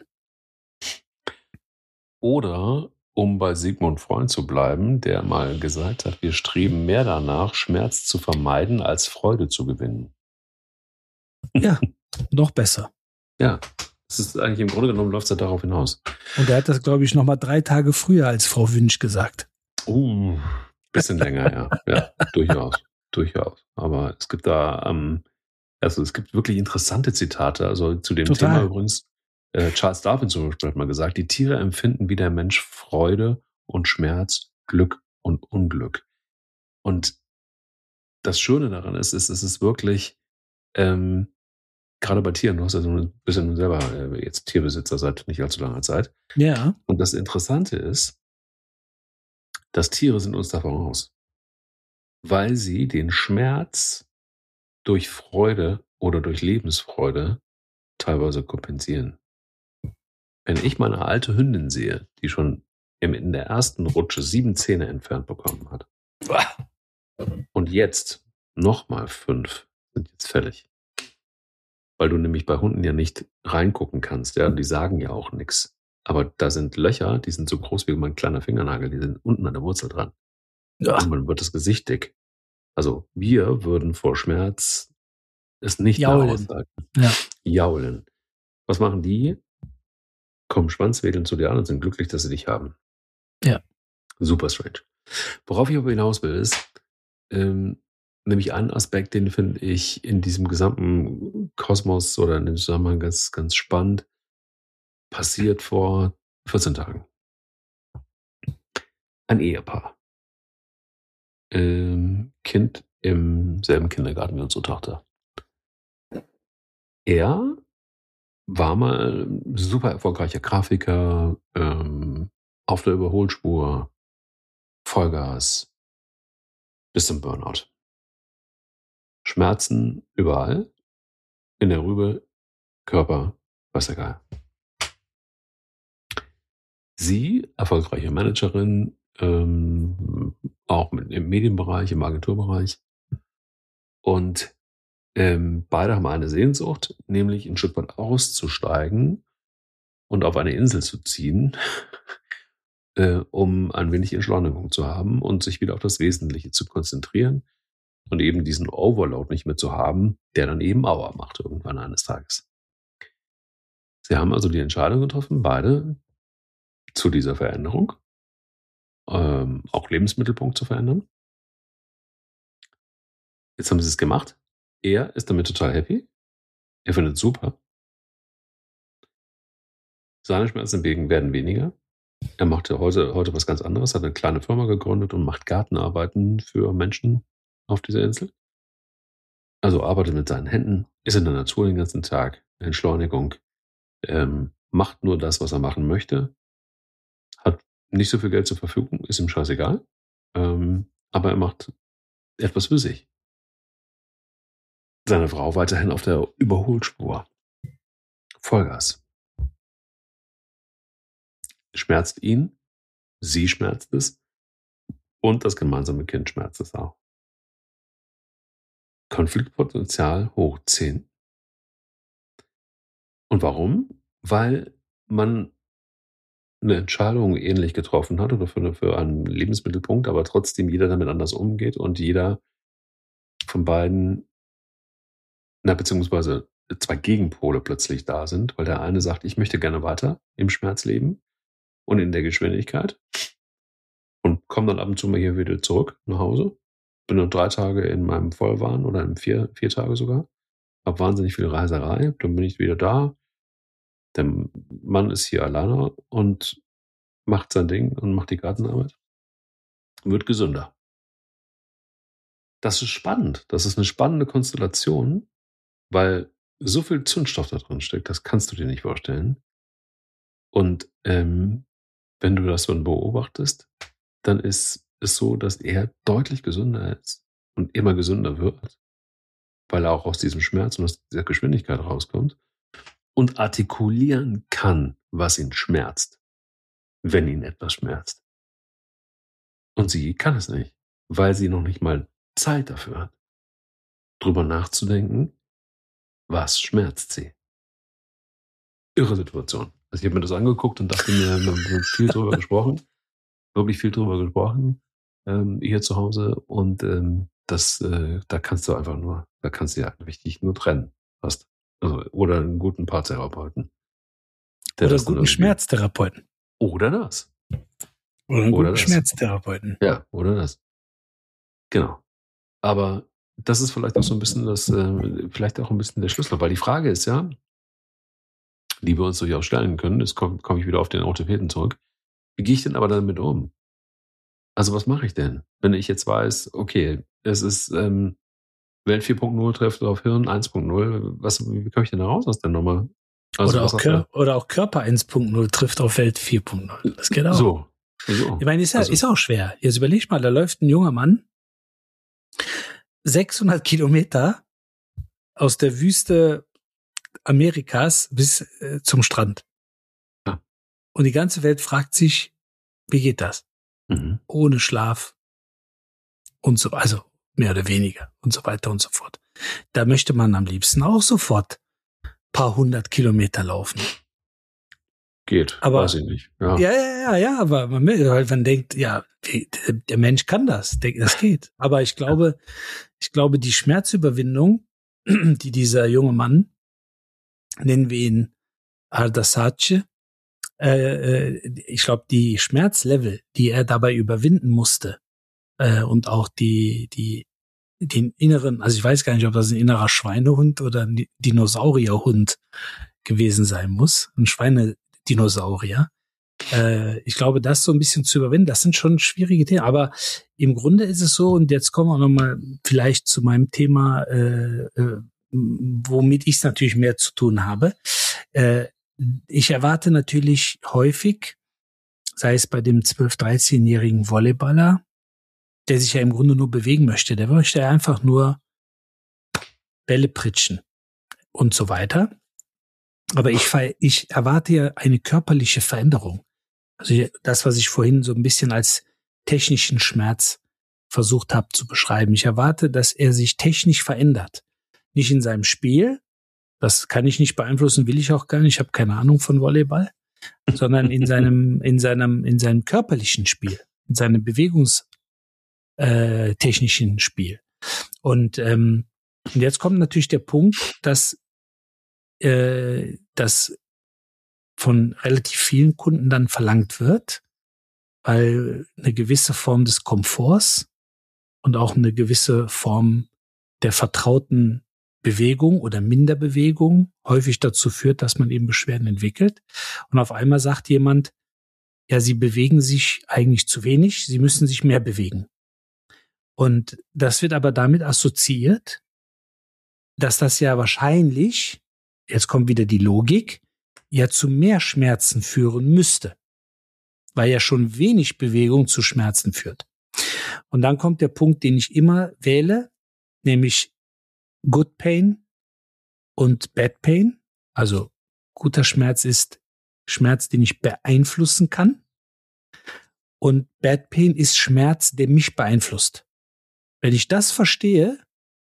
Oder, um bei Sigmund Freud zu bleiben, der mal gesagt hat, wir streben mehr danach, Schmerz zu vermeiden, als Freude zu gewinnen. Ja, noch besser. Ja, das ist eigentlich im Grunde genommen läuft es ja darauf hinaus. Und er hat das, glaube ich, noch mal drei Tage früher als Frau Wünsch gesagt. Uh, bisschen länger, ja. Ja, durchaus, durchaus. Aber es gibt da, ähm, also es gibt wirklich interessante Zitate. Also zu dem Total. Thema übrigens, äh, Charles Darwin zum Beispiel hat mal gesagt, die Tiere empfinden wie der Mensch Freude und Schmerz, Glück und Unglück. Und das Schöne daran ist, ist es ist wirklich, ähm, gerade bei Tieren, du hast ja so ein bisschen selber äh, jetzt Tierbesitzer seit nicht allzu langer Zeit. Ja. Und das Interessante ist, dass Tiere sind uns da voraus, weil sie den Schmerz durch Freude oder durch Lebensfreude teilweise kompensieren. Wenn ich meine alte Hündin sehe, die schon in der ersten Rutsche sieben Zähne entfernt bekommen hat und jetzt nochmal fünf sind jetzt fällig, weil du nämlich bei Hunden ja nicht reingucken kannst, ja, die sagen ja auch nichts. Aber da sind Löcher, die sind so groß wie mein kleiner Fingernagel, die sind unten an der Wurzel dran. Ja. Und man wird das Gesicht dick. Also wir würden vor Schmerz es nicht mehr aushalten. Ja. Jaulen. Was machen die? Kommen schwanzwedeln zu dir an und sind glücklich, dass sie dich haben. Ja. Super strange. Worauf ich aber hinaus will, ist, ähm, nämlich einen Aspekt, den finde ich in diesem gesamten Kosmos oder in dem Zusammenhang ganz, ganz spannend, passiert vor vierzehn Tagen. Ein Ehepaar. Ähm, Kind im selben Kindergarten wie unsere Tochter. Er war mal ein super erfolgreicher Grafiker, ähm, auf der Überholspur, Vollgas, bis zum Burnout. Schmerzen überall, in der Rübe, Körper, was egal. Sie, erfolgreiche Managerin, ähm, auch mit, im Medienbereich, im Agenturbereich. Und ähm, beide haben eine Sehnsucht, nämlich ein Stück weit auszusteigen und auf eine Insel zu ziehen, äh, um ein wenig Entschleunigung zu haben und sich wieder auf das Wesentliche zu konzentrieren und eben diesen Overload nicht mehr zu haben, der dann eben Aua macht irgendwann eines Tages. Sie haben also die Entscheidung getroffen, beide zu dieser Veränderung, ähm, auch Lebensmittelpunkt zu verändern. Jetzt haben sie es gemacht. Er ist damit total happy. Er findet es super. Seine Schmerzen hingegen werden weniger. Er macht ja heute, heute was ganz anderes, hat eine kleine Firma gegründet und macht Gartenarbeiten für Menschen auf dieser Insel. Also arbeitet mit seinen Händen, ist in der Natur den ganzen Tag, Entschleunigung, ähm, macht nur das, was er machen möchte, hat nicht so viel Geld zur Verfügung, ist ihm scheißegal, ähm, aber er macht etwas für sich. Seine Frau weiterhin auf der Überholspur. Vollgas. Schmerzt ihn, sie schmerzt es und das gemeinsame Kind schmerzt es auch. Konfliktpotenzial hoch zehn. Und warum? Weil man eine Entscheidung ähnlich getroffen hat oder für, für einen Lebensmittelpunkt, aber trotzdem jeder damit anders umgeht und jeder von beiden, na, beziehungsweise zwei Gegenpole plötzlich da sind, weil der eine sagt, ich möchte gerne weiter im Schmerz leben und in der Geschwindigkeit und komme dann ab und zu mal hier wieder zurück nach Hause. Bin nur drei Tage in meinem Vollwahn oder in vier, vier Tage sogar. Hab wahnsinnig viel Reiserei. Dann bin ich wieder da. Der Mann ist hier alleine und macht sein Ding und macht die Gartenarbeit. Wird gesünder. Das ist spannend. Das ist eine spannende Konstellation, weil so viel Zündstoff da drin steckt, das kannst du dir nicht vorstellen. Und ähm, wenn du das dann beobachtest, dann ist es so, dass er deutlich gesünder ist und immer gesünder wird, weil er auch aus diesem Schmerz und aus dieser Geschwindigkeit rauskommt und artikulieren kann, was ihn schmerzt, wenn ihn etwas schmerzt. Und sie kann es nicht, weil sie noch nicht mal Zeit dafür hat, drüber nachzudenken, was schmerzt sie. Irre Situation. Also ich habe mir das angeguckt und dachte mir, wir haben viel drüber gesprochen, wirklich viel drüber gesprochen, ähm, hier zu Hause und ähm, das, äh, da kannst du einfach nur, da kannst du ja richtig nur trennen, fast. Also, oder einen guten Paartherapeuten. Oder einen guten Schmerztherapeuten. Oder das. Oder einen oder guten das. Schmerztherapeuten. Ja, oder das. Genau. Aber das ist vielleicht auch so ein bisschen das, äh, vielleicht auch ein bisschen der Schlüssel, weil die Frage ist ja, die wir uns durchaus stellen können, jetzt komme komm ich wieder auf den Orthopäden zurück, wie gehe ich denn aber damit um? Also was mache ich denn, wenn ich jetzt weiß, okay, es ist ähm, Welt vier Punkt null trifft auf Hirn eins Punkt null, was, wie komme ich denn da raus aus der Nummer? Also, oder, auch Kör- oder auch Körper eins Punkt null trifft auf Welt vier Punkt null. Das geht auch. So. so. Ich meine, ist, ja, also. ist auch schwer. Jetzt überleg mal, da läuft ein junger Mann sechshundert Kilometer aus der Wüste Amerikas bis äh, zum Strand. Ja. Und die ganze Welt fragt sich, wie geht das? Mhm. Ohne Schlaf und so, also mehr oder weniger und so weiter und so fort. Da möchte man am liebsten auch sofort paar hundert Kilometer laufen. Geht, aber, weiß ich nicht. Ja, ja, ja, ja, ja aber man, halt, man denkt, ja, der Mensch kann das, das geht. Aber ich glaube, ich glaube, die Schmerzüberwindung, die dieser junge Mann, nennen wir ihn Ardasace, äh, ich glaube, die Schmerzlevel, die er dabei überwinden musste, äh, und auch die, die, den inneren, also ich weiß gar nicht, ob das ein innerer Schweinehund oder ein Dinosaurierhund gewesen sein muss, ein Schweinedinosaurier. Äh, ich glaube, das so ein bisschen zu überwinden, das sind schon schwierige Themen. Aber im Grunde ist es so, und jetzt kommen wir nochmal vielleicht zu meinem Thema, äh, äh, womit ich es natürlich mehr zu tun habe. Äh, ich erwarte natürlich häufig, sei es bei dem zwölf-, dreizehnjährigen Volleyballer, der sich ja im Grunde nur bewegen möchte, der möchte ja einfach nur Bälle pritschen und so weiter. Aber ich, ich erwarte ja eine körperliche Veränderung. Also das, was ich vorhin so ein bisschen als technischen Schmerz versucht habe zu beschreiben. Ich erwarte, dass er sich technisch verändert. Nicht in seinem Spiel, das kann ich nicht beeinflussen, will ich auch gar nicht, ich habe keine Ahnung von Volleyball. sondern in seinem, in seinem, in seinem körperlichen Spiel, in seinem bewegungstechnischen Spiel. Und, ähm, und jetzt kommt natürlich der Punkt, dass, äh, dass von relativ vielen Kunden dann verlangt wird, weil eine gewisse Form des Komforts und auch eine gewisse Form der vertrauten Bewegung oder Minderbewegung häufig dazu führt, dass man eben Beschwerden entwickelt. Und auf einmal sagt jemand, ja, Sie bewegen sich eigentlich zu wenig, Sie müssen sich mehr bewegen. Und das wird aber damit assoziiert, dass das ja wahrscheinlich, jetzt kommt wieder die Logik, ja zu mehr Schmerzen führen müsste, weil ja schon wenig Bewegung zu Schmerzen führt. Und dann kommt der Punkt, den ich immer wähle, nämlich Good Pain und Bad Pain. Also guter Schmerz ist Schmerz, den ich beeinflussen kann. Und Bad Pain ist Schmerz, der mich beeinflusst. Wenn ich das verstehe,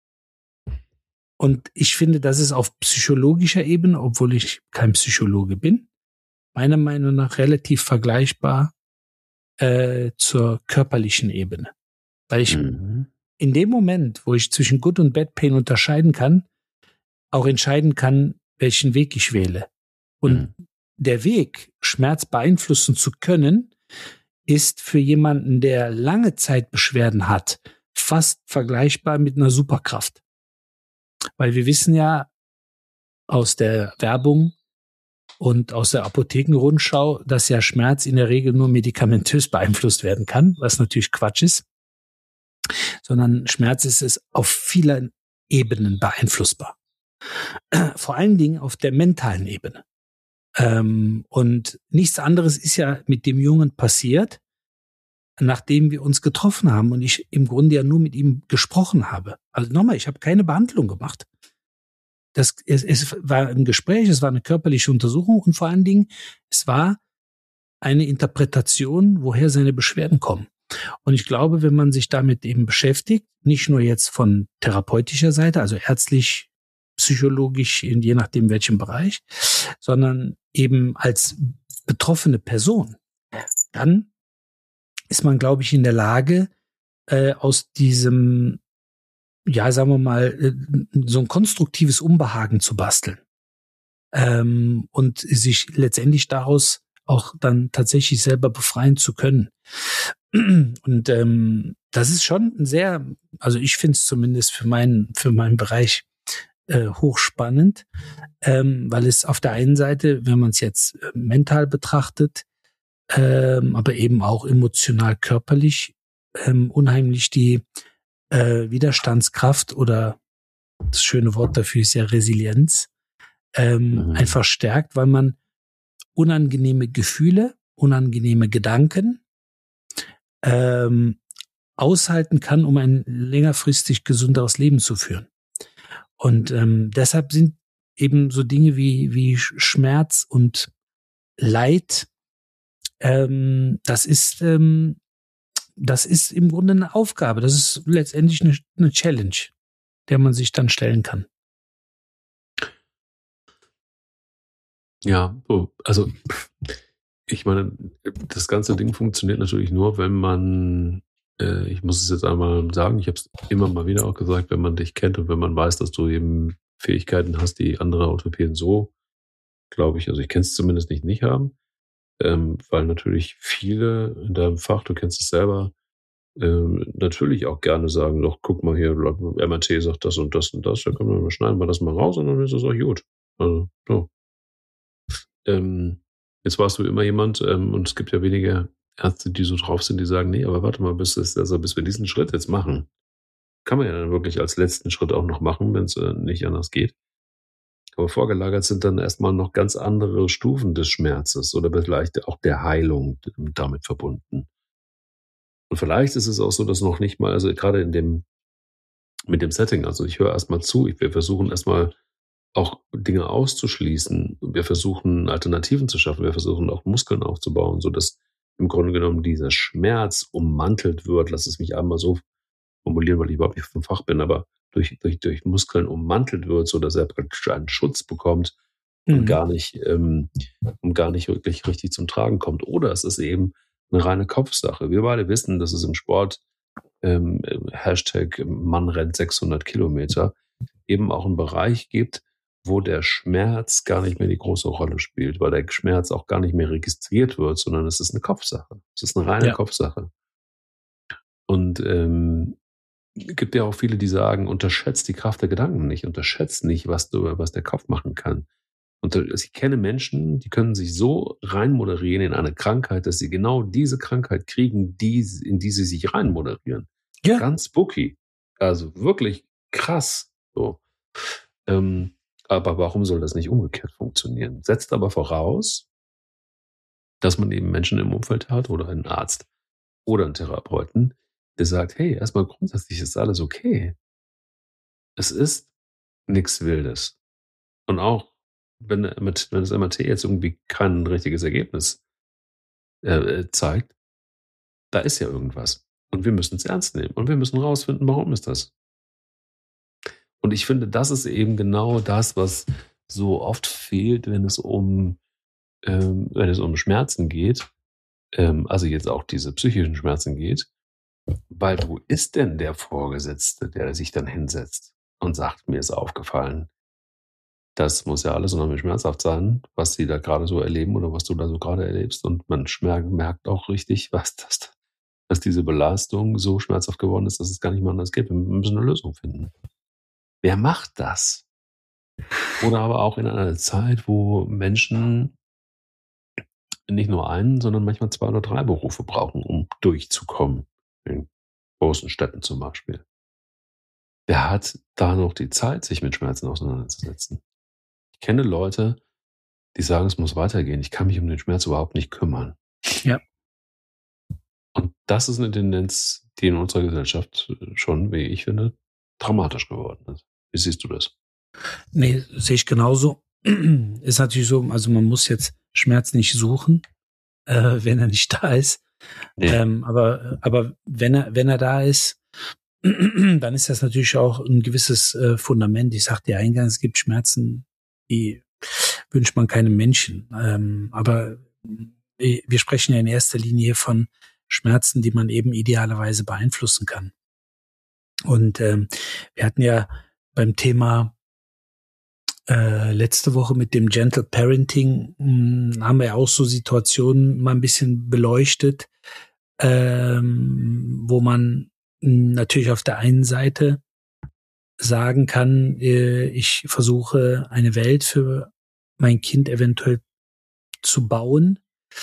und ich finde, das ist auf psychologischer Ebene, obwohl ich kein Psychologe bin, meiner Meinung nach relativ vergleichbar äh, zur körperlichen Ebene. Weil ich mhm. in dem Moment, wo ich zwischen Good und Bad Pain unterscheiden kann, auch entscheiden kann, welchen Weg ich wähle. Und mhm. der Weg, Schmerz beeinflussen zu können, ist für jemanden, der lange Zeit Beschwerden hat, fast vergleichbar mit einer Superkraft. Weil wir wissen ja aus der Werbung und aus der Apothekenrundschau, dass ja Schmerz in der Regel nur medikamentös beeinflusst werden kann, was natürlich Quatsch ist, sondern Schmerz ist es auf vielen Ebenen beeinflussbar. Vor allen Dingen auf der mentalen Ebene. Ähm, und nichts anderes ist ja mit dem Jungen passiert, nachdem wir uns getroffen haben und ich im Grunde ja nur mit ihm gesprochen habe. Also nochmal, ich habe keine Behandlung gemacht. Das, es, es war ein Gespräch, es war eine körperliche Untersuchung und vor allen Dingen, es war eine Interpretation, woher seine Beschwerden kommen. Und ich glaube, wenn man sich damit eben beschäftigt, nicht nur jetzt von therapeutischer Seite, also ärztlich, psychologisch, in je nachdem welchem Bereich, sondern eben als betroffene Person, dann ist man, glaube ich, in der Lage, äh, aus diesem, ja, sagen wir mal, äh, so ein konstruktives Unbehagen zu basteln. Ähm, und sich letztendlich daraus auch dann tatsächlich selber befreien zu können. Und ähm, das ist schon ein sehr, also ich finde es zumindest für meinen, für meinen Bereich äh, hochspannend, ähm, weil es auf der einen Seite, wenn man es jetzt äh, mental betrachtet, ähm, aber eben auch emotional, körperlich, ähm, unheimlich die äh, Widerstandskraft oder das schöne Wort dafür ist ja Resilienz, ähm, mhm. einfach stärkt, weil man unangenehme Gefühle, unangenehme Gedanken ähm, aushalten kann, um ein längerfristig gesünderes Leben zu führen. Und ähm, deshalb sind eben so Dinge wie, wie Schmerz und Leid, ähm, das ist, ähm, das ist im Grunde eine Aufgabe. Das ist letztendlich eine, eine Challenge, der man sich dann stellen kann. Ja, also ich meine, das ganze Ding funktioniert natürlich nur, wenn man, äh, ich muss es jetzt einmal sagen, ich habe es immer mal wieder auch gesagt, wenn man dich kennt und wenn man weiß, dass du eben Fähigkeiten hast, die andere Orthopäden so, glaube ich, also ich kenne es zumindest nicht, nicht haben, ähm, weil natürlich viele in deinem Fach, du kennst es selber, ähm, natürlich auch gerne sagen, doch guck mal hier, M R T sagt das und das und das, da können wir mal schneiden wir das mal raus und dann ist es auch gut. Also, so. Ähm, jetzt warst du immer jemand, ähm, und es gibt ja wenige Ärzte, die so drauf sind, die sagen, nee, aber warte mal, bis, es, also bis wir diesen Schritt jetzt machen, kann man ja dann wirklich als letzten Schritt auch noch machen, wenn es äh, nicht anders geht. Aber vorgelagert sind dann erstmal noch ganz andere Stufen des Schmerzes oder vielleicht auch der Heilung damit verbunden. Und vielleicht ist es auch so, dass noch nicht mal, also gerade in dem, mit dem Setting, also ich höre erstmal zu, wir versuchen erstmal auch Dinge auszuschließen. Wir versuchen Alternativen zu schaffen. Wir versuchen auch Muskeln aufzubauen, sodass im Grunde genommen dieser Schmerz ummantelt wird. Lass es mich einmal so formulieren, weil ich überhaupt nicht vom Fach bin, aber durch, durch, durch Muskeln ummantelt wird, sodass er praktisch einen Schutz bekommt und Mhm. gar nicht, ähm, und gar nicht wirklich richtig zum Tragen kommt. Oder es ist eben eine reine Kopfsache. Wir beide wissen, dass es im Sport, ähm, Hashtag Mann rennt sechshundert Kilometer, eben auch einen Bereich gibt, wo der Schmerz gar nicht mehr die große Rolle spielt, weil der Schmerz auch gar nicht mehr registriert wird, sondern es ist eine Kopfsache. Es ist eine reine Ja. Kopfsache. Und ähm, es gibt ja auch viele, die sagen, unterschätzt die Kraft der Gedanken nicht, unterschätzt nicht, was du, was der Kopf machen kann. Und ich kenne Menschen, die können sich so reinmoderieren in eine Krankheit, dass sie genau diese Krankheit kriegen, die, in die sie sich reinmoderieren. Ja. Ganz spooky. Also wirklich krass. So. Ähm, aber warum soll das nicht umgekehrt funktionieren? Setzt aber voraus, dass man eben Menschen im Umfeld hat oder einen Arzt oder einen Therapeuten, der sagt, hey, erstmal grundsätzlich ist alles okay. Es ist nichts Wildes. Und auch wenn, mit, wenn das M R T jetzt irgendwie kein richtiges Ergebnis äh, zeigt, da ist ja irgendwas. Und wir müssen es ernst nehmen. Und wir müssen rausfinden, warum ist das. Und ich finde, das ist eben genau das, was so oft fehlt, wenn es um, ähm, wenn es um Schmerzen geht. Ähm, also jetzt auch diese psychischen Schmerzen geht. Weil wo ist denn der Vorgesetzte, der sich dann hinsetzt und sagt, mir ist aufgefallen, das muss ja alles unheimlich schmerzhaft sein, was sie da gerade so erleben oder was du da so gerade erlebst. Und man merkt auch richtig, was das, dass diese Belastung so schmerzhaft geworden ist, dass es gar nicht mehr anders geht. Wir müssen eine Lösung finden. Wer macht das? Oder aber auch in einer Zeit, wo Menschen nicht nur einen, sondern manchmal zwei oder drei Berufe brauchen, um durchzukommen. In großen Städten zum Beispiel. Wer hat da noch die Zeit, sich mit Schmerzen auseinanderzusetzen? Ich kenne Leute, die sagen, es muss weitergehen. Ich kann mich um den Schmerz überhaupt nicht kümmern. Ja. Und das ist eine Tendenz, die in unserer Gesellschaft schon, wie ich finde, dramatisch geworden ist. Wie siehst du das? Nee, sehe ich genauso. Ist natürlich so, also man muss jetzt Schmerz nicht suchen, äh, wenn er nicht da ist. Nee. Ähm, aber aber wenn er wenn er da ist, dann ist das natürlich auch ein gewisses äh, Fundament. Ich sagte ja eingangs, es gibt Schmerzen, die wünscht man keinem Menschen. Ähm, aber wir sprechen ja in erster Linie von Schmerzen, die man eben idealerweise beeinflussen kann. Und ähm, wir hatten ja beim Thema äh, letzte Woche mit dem Gentle Parenting, mh, haben wir ja auch so Situationen mal ein bisschen beleuchtet, ähm, wo man mh, natürlich auf der einen Seite sagen kann, äh, ich versuche eine Welt für mein Kind eventuell zu bauen,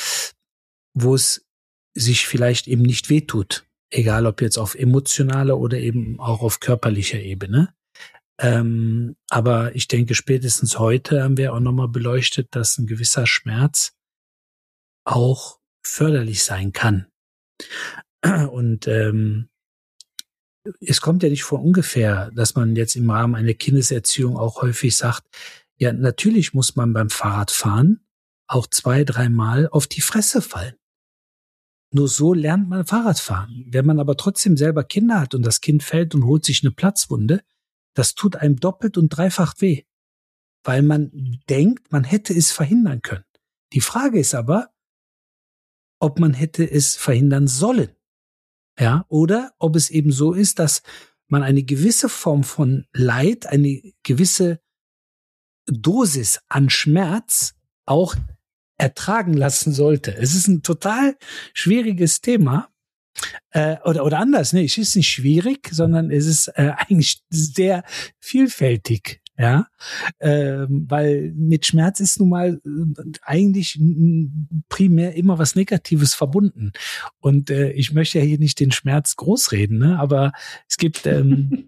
wo es sich vielleicht eben nicht wehtut, egal ob jetzt auf emotionaler oder eben auch auf körperlicher Ebene. Ähm, aber ich denke, spätestens heute haben wir auch nochmal beleuchtet, dass ein gewisser Schmerz auch förderlich sein kann. Und ähm, es kommt ja nicht von ungefähr, dass man jetzt im Rahmen einer Kindeserziehung auch häufig sagt, ja, natürlich muss man beim Fahrradfahren auch zwei, dreimal auf die Fresse fallen. Nur so lernt man Fahrradfahren. Wenn man aber trotzdem selber Kinder hat und das Kind fällt und holt sich eine Platzwunde, das tut einem doppelt und dreifach weh, weil man denkt, man hätte es verhindern können. Die Frage ist aber, ob man hätte es verhindern sollen. Ja, oder ob es eben so ist, dass man eine gewisse Form von Leid, eine gewisse Dosis an Schmerz auch ertragen lassen sollte. Es ist ein total schwieriges Thema. Äh, oder, oder anders, nee, es ist nicht schwierig, sondern es ist äh, eigentlich sehr vielfältig. Ja, ähm, weil mit Schmerz ist nun mal äh, eigentlich primär immer was Negatives verbunden. Und äh, ich möchte ja hier nicht den Schmerz großreden, ne? Aber es gibt, ähm,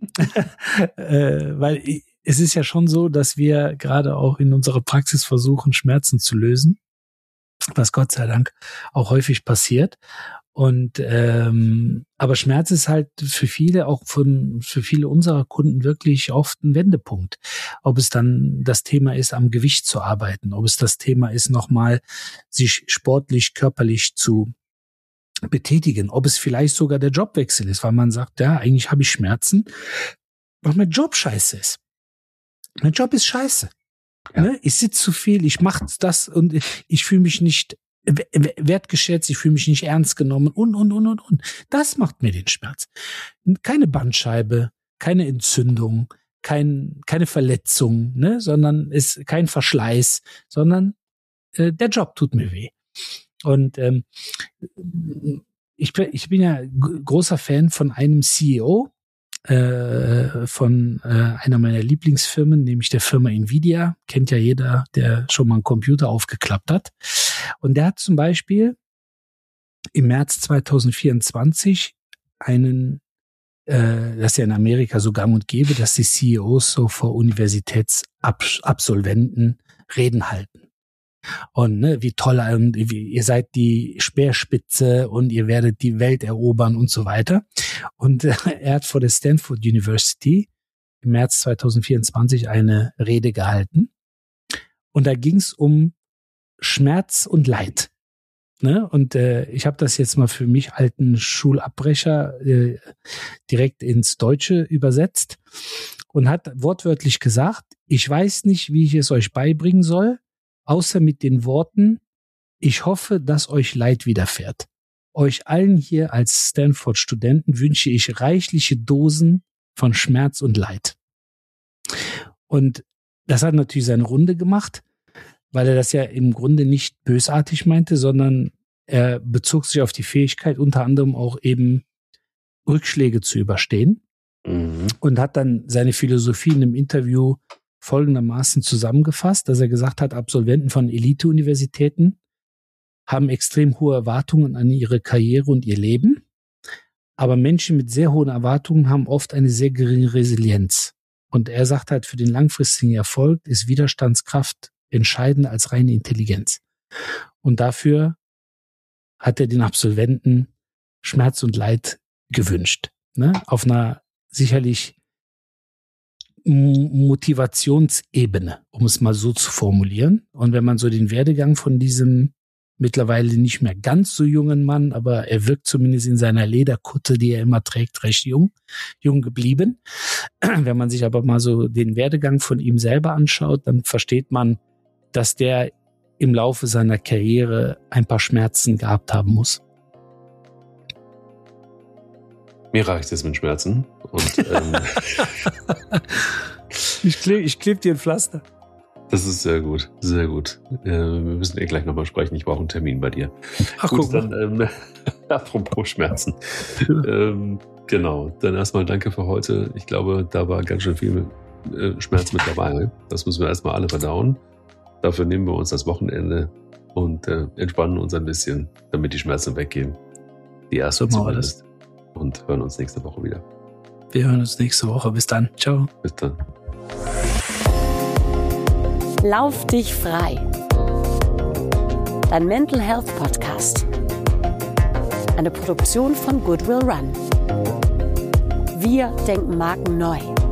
äh, weil es ist ja schon so, dass wir gerade auch in unserer Praxis versuchen, Schmerzen zu lösen, was Gott sei Dank auch häufig passiert. Und ähm, aber Schmerz ist halt für viele, auch von für viele unserer Kunden wirklich oft ein Wendepunkt. Ob es dann das Thema ist, am Gewicht zu arbeiten, ob es das Thema ist, nochmal sich sportlich, körperlich zu betätigen, ob es vielleicht sogar der Jobwechsel ist, weil man sagt, ja, eigentlich habe ich Schmerzen, weil mein Job scheiße ist. Mein Job ist scheiße. Ja. Ne? Ich sitze zu viel, ich mache das und ich, ich fühle mich nicht wertgeschätzt, ich fühle mich nicht ernst genommen und, und, und, und, und. Das macht mir den Schmerz. Keine Bandscheibe, keine Entzündung, kein, keine Verletzung, ne, sondern ist kein Verschleiß, sondern äh, der Job tut mir weh. Und ähm, ich, bin, ich bin ja g- großer Fan von einem C E O, äh, von äh, einer meiner Lieblingsfirmen, nämlich der Firma Nvidia. Kennt ja jeder, der schon mal einen Computer aufgeklappt hat. Und der hat zum Beispiel im März zwanzig vierundzwanzig einen, äh, das ist ja in Amerika so gang und gäbe, dass die C E Os so vor Universitätsabsolventen Reden halten. Und ne, wie toll, und wie, ihr seid die Speerspitze und ihr werdet die Welt erobern und so weiter. Und äh, er hat vor der Stanford University im März zwanzig vierundzwanzig eine Rede gehalten. Und da ging es um Schmerz und Leid. Ne? Und äh, ich habe das jetzt mal für mich alten Schulabbrecher äh, direkt ins Deutsche übersetzt und hat wortwörtlich gesagt, ich weiß nicht, wie ich es euch beibringen soll, außer mit den Worten, ich hoffe, dass euch Leid widerfährt. Euch allen hier als Stanford-Studenten wünsche ich reichliche Dosen von Schmerz und Leid. Und das hat natürlich seine Runde gemacht, weil er das ja im Grunde nicht bösartig meinte, sondern er bezog sich auf die Fähigkeit, unter anderem auch eben Rückschläge zu überstehen, mhm. und hat dann seine Philosophie in einem Interview folgendermaßen zusammengefasst, dass er gesagt hat, Absolventen von Elite-Universitäten haben extrem hohe Erwartungen an ihre Karriere und ihr Leben, aber Menschen mit sehr hohen Erwartungen haben oft eine sehr geringe Resilienz. Und er sagt halt, für den langfristigen Erfolg ist Widerstandskraft entscheidender als reine Intelligenz. Und dafür hat er den Absolventen Schmerz und Leid gewünscht. Ne? Auf einer sicherlich Motivationsebene, um es mal so zu formulieren. Und wenn man so den Werdegang von diesem mittlerweile nicht mehr ganz so jungen Mann, aber er wirkt zumindest in seiner Lederkutte, die er immer trägt, recht jung, jung geblieben. Wenn man sich aber mal so den Werdegang von ihm selber anschaut, dann versteht man, dass der im Laufe seiner Karriere ein paar Schmerzen gehabt haben muss. Mir reicht es mit Schmerzen. Und, ähm, ich klebe ich kleb dir ein Pflaster. Das ist sehr gut, sehr gut. Äh, wir müssen eh gleich nochmal sprechen. Ich brauche einen Termin bei dir. Ach, gut, guck dann ähm, apropos Schmerzen. ähm, genau, dann erstmal danke für heute. Ich glaube, da war ganz schön viel äh, Schmerz mit dabei. Das müssen wir erstmal alle verdauen. Dafür nehmen wir uns das Wochenende und äh, entspannen uns ein bisschen, damit die Schmerzen weggehen. Die erste so zumindest. Und hören uns nächste Woche wieder. Wir hören uns nächste Woche. Bis dann. Ciao. Bis dann. Lauf dich frei. Dein Mental Health Podcast. Eine Produktion von Goodwill Run. Wir denken Marken neu.